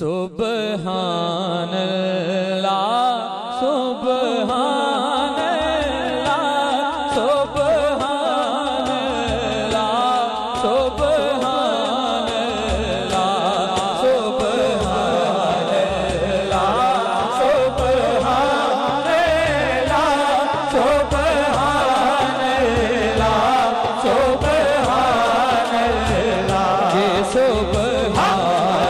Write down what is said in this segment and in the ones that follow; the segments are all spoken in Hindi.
सुबहान अल्लाह सुबहान अल्लाह सुबहान अल्लाह सुबहान अल्लाह सुबहान अल्लाह सुबहान अल्लाह सुबहान अल्लाह सुबहान अल्लाह ये सुबहान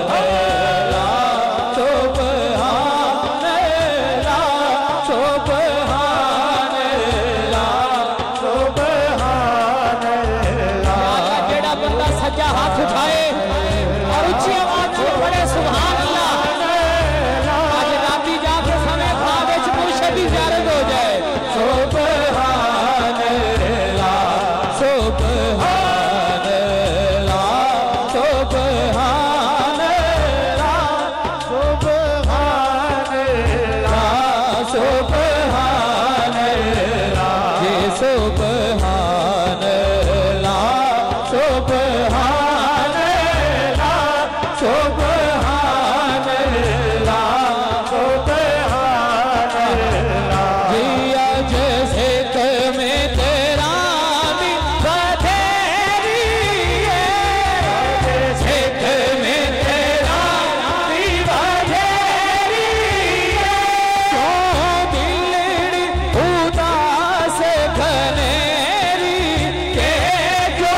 हाथ उठाए और ऊंची आवाज में पढ़े सुभान अल्लाह। आज राती जाके समय खावे मुर्शिदी ज़ियारत हो जाए। सुभान अल्लाह सुभान अल्लाह सुभान अल्लाह सुभान अल्लाह सुभान अल्लाह ये सुभान अल्लाह सुभान अल्लाह सुभान अल्लाह सुभान अल्लाह जिया जैसे में तेरा भी बधेरी है जैसे में तेरा भी बधेरी है क्यों दिलड़ी उदास घनेरी के जो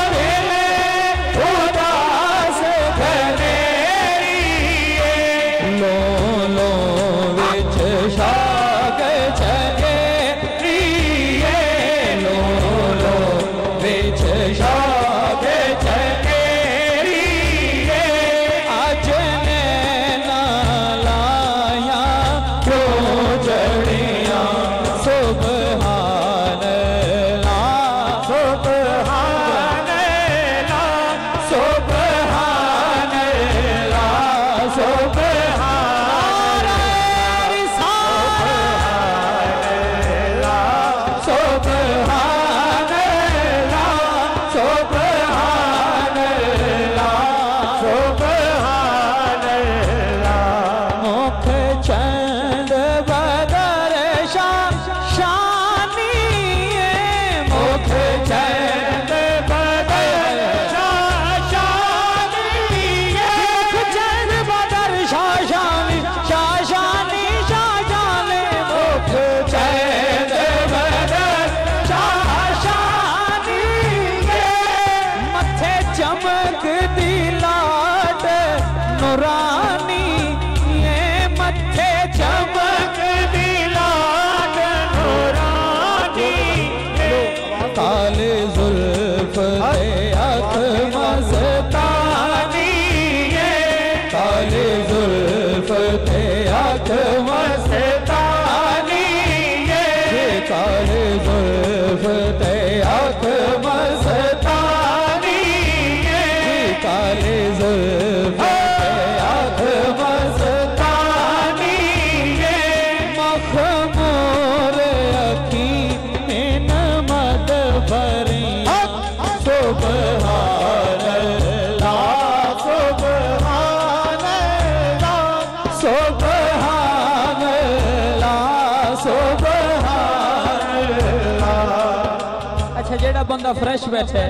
बंदा फ्रेश बैठे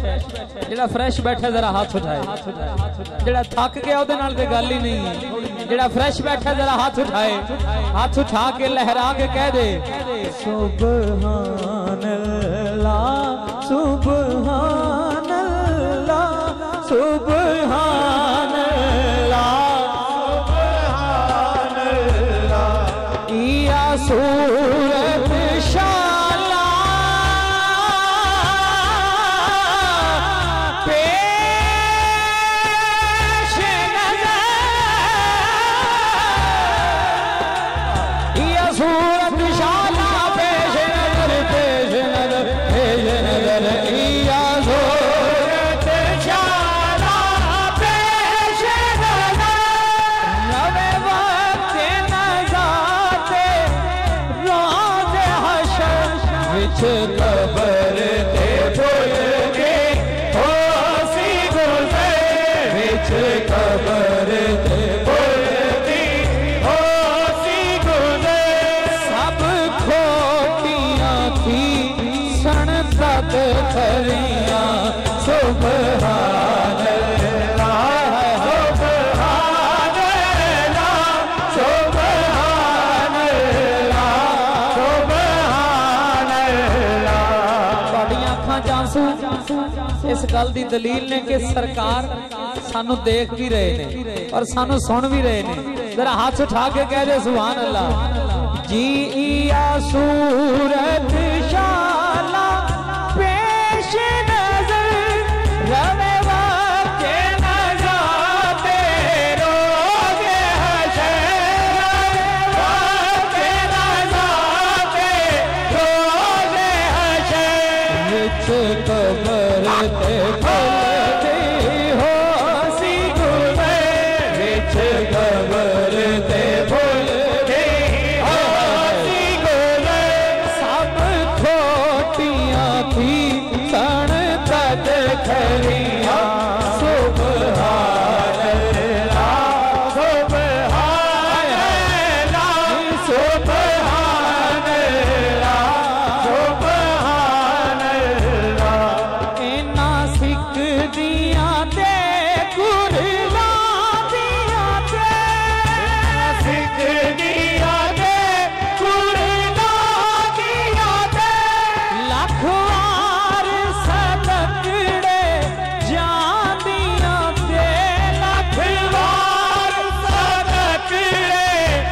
जेड़ा फ्रेश बैठे जरा हाथ उठाए जेड़ा थक गया ओदे नाल ते गल ही नहीं जेड़ा फ्रेश बैठे जरा हाथ उठाए हाथ उठा के लहरा के कह दे सुभान अल्लाह सुभान अल्लाह सुभान अल्लाह सुभान अल्लाह या सूरत कबर ते भूल के हो सी गुजर बिच कबर ते गल दी दलील ने कि सरकार सानू देख भी रहे ने और सानू सुन भी रहे ने। जरा हाथ उठा के कह दे सुभान अल्लाह। जी या सूरत शाला पेश नजर रवे वाके नजाते रोगे हशर वाके नजाते रोगे हशर विच कबर ते फुलती हो सी गुले विच कबर ते फुलती हो सी गुले सब खोटियां थी सन तक खरिया सुभान अल्लाह सुभान अल्लाह सुभान अल्लाह सुभान अल्लाह। इना सिख दिया ते कुरला दिया ते सिख दिया ते कुरला दिया ते लख वार सदकड़े जांदियां ते लख वार सदकड़े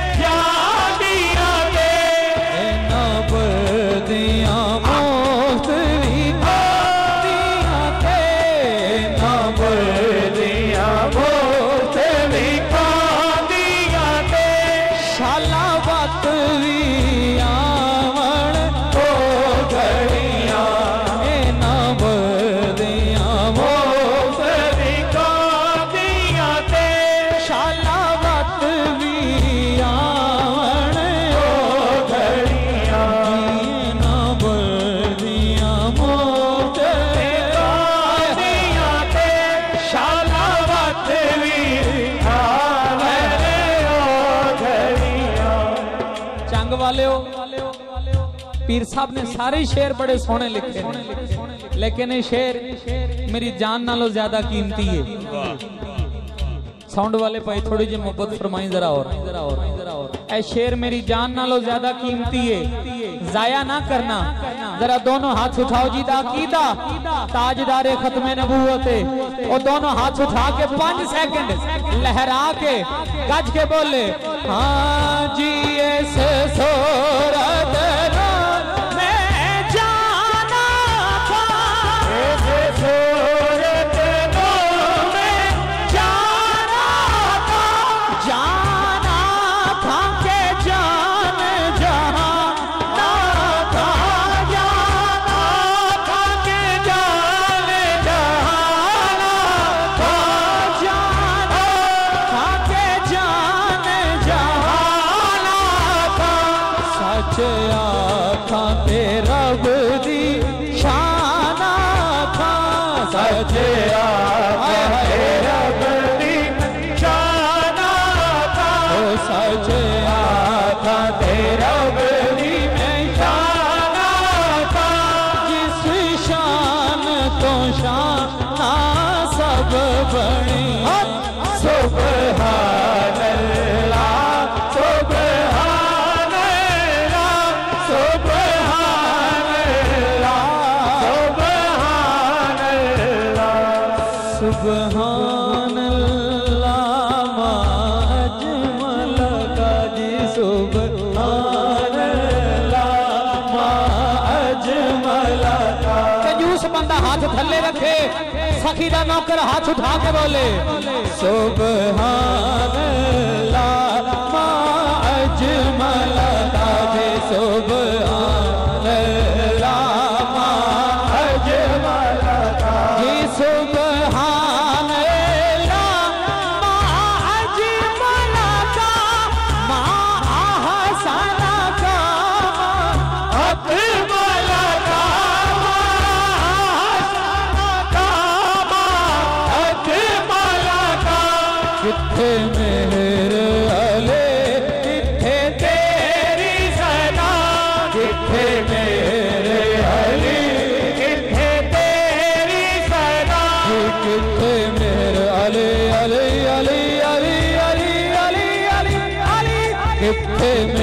जांदियां ते इना बदियां मोहत भी खादियां ते इना बदियां मोहत भी खादियां ते शाला वत भी आवन ओ घड़ियां इना बदियां मोहत भी खादियां ते शाला वत भी आवन ओ घड़ियां इना बदियां मोहत भी खादियां ते शाला वत भी आवन ओ घड़ियां। चंग वालियो पीर साहब ने सारे शेर बड़े सोहने लिखे ने, लेकिन ये शेर मेरी जान नालों ज्यादा कीमती है। साउंड वाले भाई थोड़ी जी मोहब्बत फरमाई जरा और ऐ शेर मेरी जान नालों ज्यादा कीमती है, जाया ना करना। जरा दोनों हाथ उठाओ जी दा कीदा ताजदारे खत्मे नबूवत है, वो दोनों हाथ उठा के 5 सेकंड लहरा के गज के बोले हाँ जी इस सूरत में जाना था इस सूरत में जाना था के जान जहां ना था जाना था के जान जहां ना था जाना था के जान जहां ना था। सच आखा ते रब दी शान आखा सच आखा ते रब दी शान आखा ओ सच आखा ते रब दी शान आखा जिस शान तो शान सब बनी सुभान अल्लाह सुभान अल्लाह सुभान अल्लाह सुभान अल्लाह सुभान अल्लाह मा अजमल का जी सुभान अल्लाह मा अजमल का। कंजूस बंदा हाथ थल्ले रखे, सखी दा नौकर हाथ उठा के बोले सुभान अल्लाह मा अजमल का जी सुभान अल्लाह मा अजमल का जी सुभान अल्लाह मा अजमल का मा अहसन का अकमल का मा अहसन का मा अकमल का। किथे मेहर अले किथे तेरी सदा किथे मेरे अली किथे तेरी सदा किथे मेरे अली अली अली अली अली अली अली अली किथे